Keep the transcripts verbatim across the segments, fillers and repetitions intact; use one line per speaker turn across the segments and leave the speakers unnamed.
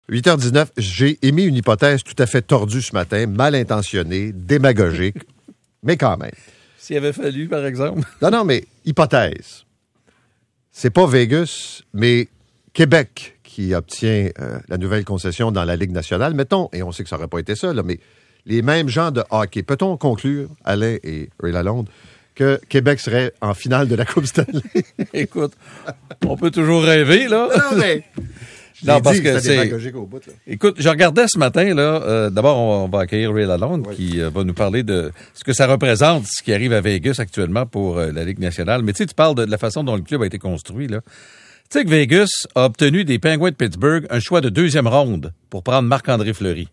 huit heures dix-neuf, j'ai émis une hypothèse tout à fait tordue ce matin, mal intentionnée, démagogique, mais quand même.
S'il avait fallu, par exemple.
Non, non, mais hypothèse. C'est pas Vegas, mais Québec qui obtient euh, la nouvelle concession dans la Ligue nationale. Mettons, et on sait que ça n'aurait pas été ça, là, mais les mêmes gens de hockey. Peut-on conclure, Alain et Ray Lalonde, que Québec serait en finale de la Coupe Stanley?
Écoute, on peut toujours rêver, là.
Non, mais...
Non,
J'ai
parce
dit
que
c'était
c'est...
démagogique au bout, là.
Écoute, je regardais ce matin, là, euh, d'abord, on, on va accueillir Ray Lalonde,
Oui.
qui euh, va nous parler de ce que ça représente, ce qui arrive à Vegas actuellement pour euh, la Ligue nationale. Mais tu sais, tu parles de, de la façon dont le club a été construit, là. Tu sais que Vegas a obtenu des Penguins de Pittsburgh un choix de deuxième ronde pour prendre Marc-André Fleury.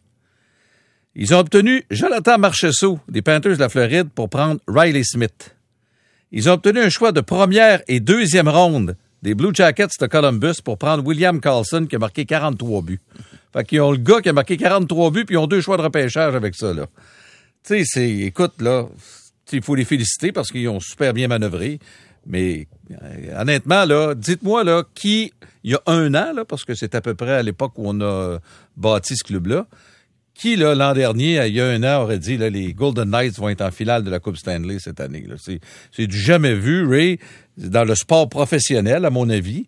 Ils ont obtenu Jonathan Marchessault des Panthers de la Floride pour prendre Riley Smith. Ils ont obtenu un choix de première et deuxième ronde des Blue Jackets de Columbus pour prendre William Karlsson qui a marqué quarante-trois buts. Fait qu'ils ont le gars qui a marqué quarante-trois buts puis ils ont deux choix de repêchage avec ça, là. Tu sais, c'est, écoute, là, il faut les féliciter parce qu'ils ont super bien manœuvré. Mais, euh, honnêtement, là, dites-moi, là, qui, il y a un an, là, parce que c'est à peu près à l'époque où on a bâti ce club-là, qui, là, l'an dernier, il y a un an, aurait dit, là, les Golden Knights vont être en finale de la Coupe Stanley cette année, là. C'est, c'est du jamais vu, Ray, dans le sport professionnel, à mon avis.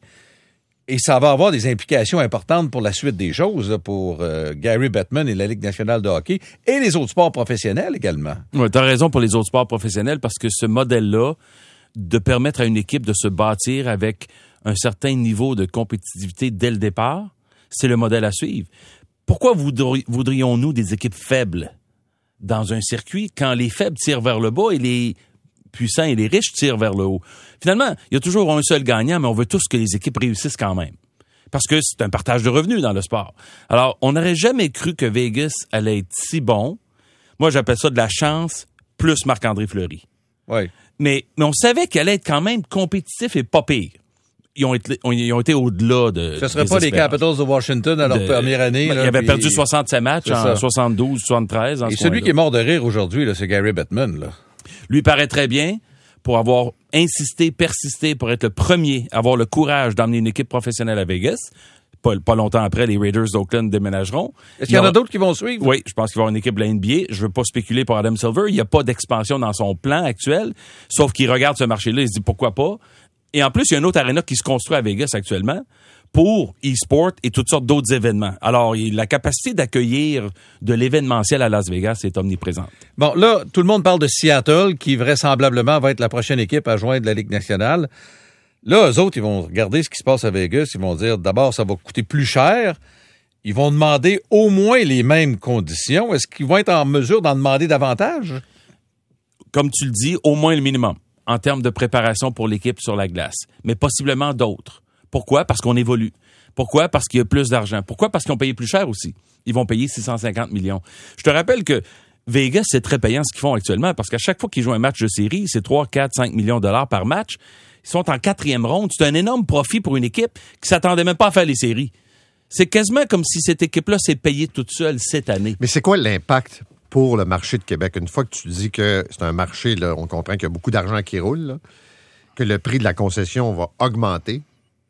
Et ça va avoir des implications importantes pour la suite des choses, là, pour euh, Gary Bettman et la Ligue nationale de hockey et les autres sports professionnels également.
Oui, tu as raison pour les autres sports professionnels parce que ce modèle-là, de permettre à une équipe de se bâtir avec un certain niveau de compétitivité dès le départ, c'est le modèle à suivre. Pourquoi voudri- voudrions-nous des équipes faibles dans un circuit quand les faibles tirent vers le bas et les puissants et les riches tirent vers le haut? Finalement, il y a toujours un seul gagnant, mais on veut tous que les équipes réussissent quand même. Parce que c'est un partage de revenus dans le sport. Alors, on n'aurait jamais cru que Vegas allait être si bon. Moi, j'appelle ça de la chance plus Marc-André Fleury.
Oui.
Mais, mais on savait qu'elle allait être quand même compétitif et pas pire. Ils ont été, ils ont été au-delà de...
Ce ne serait pas les Capitals de Washington à leur
de,
première année.
Là,
là,
ils avaient
puis...
perdu soixante-sept matchs
c'est
en
ça.
soixante-douze, soixante-treize. En
Et
ce
celui
point-là.
qui est mort de rire aujourd'hui, là, c'est Gary Bettman. Là.
Lui paraît très bien pour avoir insisté, persisté, pour être le premier à avoir le courage d'emmener une équipe professionnelle à Vegas. Pas, pas longtemps après, les Raiders d'Oakland déménageront.
Est-ce qu'il y en a d'autres qui vont suivre?
Oui, je pense qu'il va y avoir une équipe de la N B A. Je veux pas spéculer pour Adam Silver. Il n'y a pas d'expansion dans son plan actuel, sauf qu'il regarde ce marché-là et se dit pourquoi pas. Et en plus, il y a une autre aréna qui se construit à Vegas actuellement pour e-sport et toutes sortes d'autres événements. Alors, il, la capacité d'accueillir de l'événementiel à Las Vegas est omniprésente.
Bon, là, tout le monde parle de Seattle, qui vraisemblablement va être la prochaine équipe à joindre la Ligue nationale. Là, eux autres, ils vont regarder ce qui se passe à Vegas. Ils vont dire, d'abord, ça va coûter plus cher. Ils vont demander au moins les mêmes conditions. Est-ce qu'ils vont être en mesure d'en demander davantage?
Comme tu le dis, au moins le minimum en termes de préparation pour l'équipe sur la glace, mais possiblement d'autres. Pourquoi? Parce qu'on évolue. Pourquoi? Parce qu'il y a plus d'argent. Pourquoi? Parce qu'ils ont payé plus cher aussi. Ils vont payer six cent cinquante millions. Je te rappelle que Vegas, c'est très payant ce qu'ils font actuellement parce qu'à chaque fois qu'ils jouent un match de série, c'est trois, quatre, cinq millions de dollars par match. Ils sont en quatrième ronde. C'est un énorme profit pour une équipe qui s'attendait même pas à faire les séries. C'est quasiment comme si cette équipe-là s'est payée toute seule cette année.
Mais c'est quoi l'impact pour le marché de Québec? Une fois que tu dis que c'est un marché, là, on comprend qu'il y a beaucoup d'argent qui roule, là, que le prix de la concession va augmenter.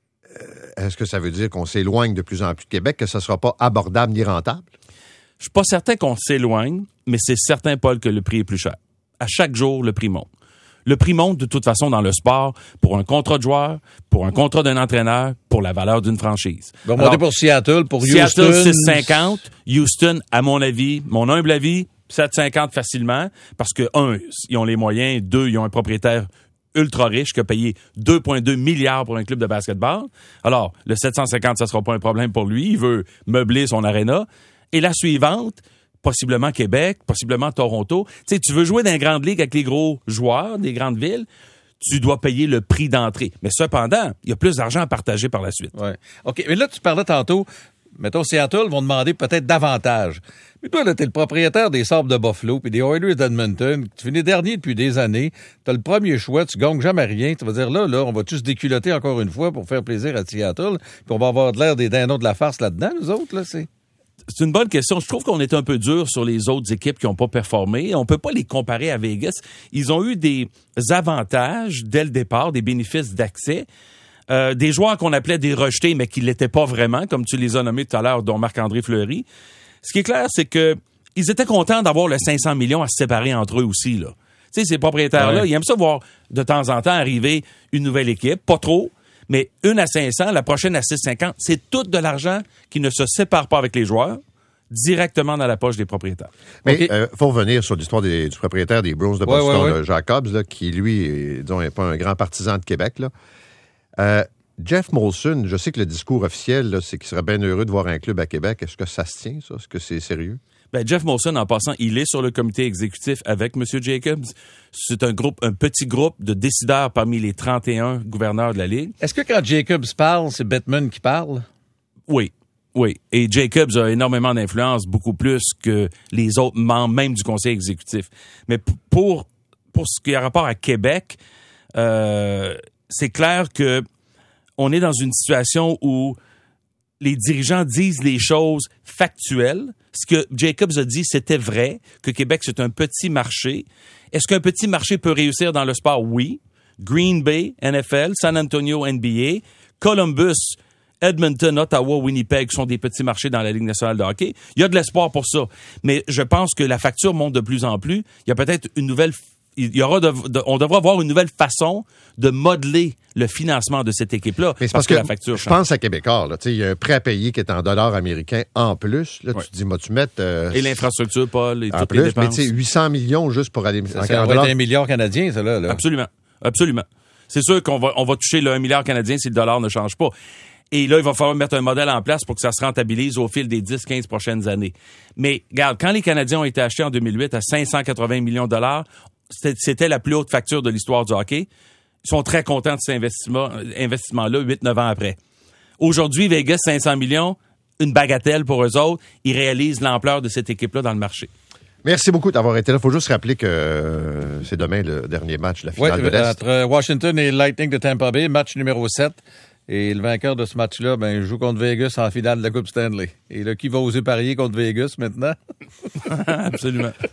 Euh, est-ce que ça veut dire qu'on s'éloigne de plus en plus de Québec, que ça ne sera pas abordable ni rentable?
Je suis pas certain qu'on s'éloigne, mais c'est certain, Paul, que le prix est plus cher. À chaque jour, le prix monte. Le prix monte de toute façon dans le sport pour un contrat de joueur, pour un contrat d'un entraîneur, pour la valeur d'une franchise.
Ils vont monter pour Seattle, pour
Seattle,
Houston.
six cinquante. Houston, à mon avis, mon humble avis, sept cinquante facilement. Parce que, un, ils ont les moyens. Deux, ils ont un propriétaire ultra riche qui a payé deux virgule deux milliards pour un club de basketball. Alors, le sept cent cinquante, ça sera pas un problème pour lui. Il veut meubler son aréna. Et la suivante, possiblement Québec, possiblement Toronto. Tu sais, tu veux jouer dans les grandes ligues avec les gros joueurs des grandes villes, tu dois payer le prix d'entrée. Mais cependant, il y a plus d'argent à partager par la suite.
Ouais. OK, mais là, tu parlais tantôt, mettons, Seattle vont demander peut-être davantage. Mais toi, là, t'es le propriétaire des Sabres de Buffalo puis des Oilers d'Edmonton. Tu finis dernier depuis des années. T'as le premier choix, tu gagnes jamais rien. Tu vas dire, là, là, on va tous déculotter encore une fois pour faire plaisir à Seattle, puis on va avoir de l'air des dindons de la farce là-dedans, nous autres, là, c'est...
C'est une bonne question. Je trouve qu'on est un peu dur sur les autres équipes qui n'ont pas performé. On peut pas les comparer à Vegas. Ils ont eu des avantages dès le départ, des bénéfices d'accès. Euh, des joueurs qu'on appelait des rejetés, mais qui l'étaient pas vraiment, comme tu les as nommés tout à l'heure, dont Marc-André Fleury. Ce qui est clair, c'est que ils étaient contents d'avoir le cinq cents millions à se séparer entre eux aussi, là. Tu sais, ces propriétaires-là, ouais. ils aiment ça voir de temps en temps arriver une nouvelle équipe, pas trop, mais une à cinq cents, la prochaine à six cent cinquante. C'est tout de l'argent qui ne se sépare pas avec les joueurs, directement dans la poche des propriétaires.
Mais il
okay.
euh, faut revenir sur l'histoire des, du propriétaire des Bruins de Boston,
ouais, ouais, ouais.
Jacobs, là, qui, lui, est, disons, n'est pas un grand partisan de Québec, là. Euh, Jeff Molson, je sais que le discours officiel, là, c'est qu'il serait bien heureux de voir un club à Québec. Est-ce que ça se tient, ça? Est-ce que c'est sérieux?
Ben, Jeff Molson, en passant, il est sur le comité exécutif avec M. Jacobs. C'est un groupe, un petit groupe de décideurs parmi les trente et un gouverneurs de la Ligue.
Est-ce que quand Jacobs parle, c'est Bettman qui parle?
Oui. Oui. Et Jacobs a énormément d'influence, beaucoup plus que les autres membres, même du conseil exécutif. Mais pour, pour ce qui a rapport à Québec, euh, c'est clair que on est dans une situation où les dirigeants disent les choses factuelles. Ce que Jacobs a dit, c'était vrai, que Québec, c'est un petit marché. Est-ce qu'un petit marché peut réussir dans le sport? Oui. Green Bay, N F L, San Antonio, N B A, Columbus, Edmonton, Ottawa, Winnipeg sont des petits marchés dans la Ligue nationale de hockey. Il y a de l'espoir pour ça. Mais je pense que la facture monte de plus en plus. Il y a peut-être une nouvelle... Il y aura de, de, on devra avoir une nouvelle façon de modeler le financement de cette équipe-là.
Mais c'est
parce, parce que, que la facture
je
change.
pense à Québécois, là. Il y a un prêt à payer qui est en dollars américains en plus. Là, ouais. Tu te dis, moi, tu mets... Euh,
et l'infrastructure, Paul, et
en
toutes
plus,
les dépenses.
Mais tu sais, huit cents millions juste pour aller...
Ça, ça va être un milliard canadien, ça, là. là.
Absolument. Absolument. C'est sûr qu'on va, on va toucher le un milliard canadien si le dollar ne change pas. Et là, il va falloir mettre un modèle en place pour que ça se rentabilise au fil des dix quinze prochaines années. Mais, regarde, quand les Canadiens ont été achetés en deux mille huit à cinq cent quatre-vingts millions de dollars, c'était, c'était la plus haute facture de l'histoire du hockey. Ils sont très contents de cet investissement, investissement-là huit neuf ans après. Aujourd'hui, Vegas, cinq cents millions, une bagatelle pour eux autres. Ils réalisent l'ampleur de cette équipe-là dans le marché.
Merci beaucoup d'avoir été là. Il faut juste rappeler que euh, c'est demain le dernier match de la finale
ouais,
de l'Est.
Entre Washington et Lightning de Tampa Bay, match numéro sept. Et le vainqueur de ce match-là, ben, joue contre Vegas en finale de la Coupe Stanley. Et là, qui va oser parier contre Vegas maintenant?
Absolument.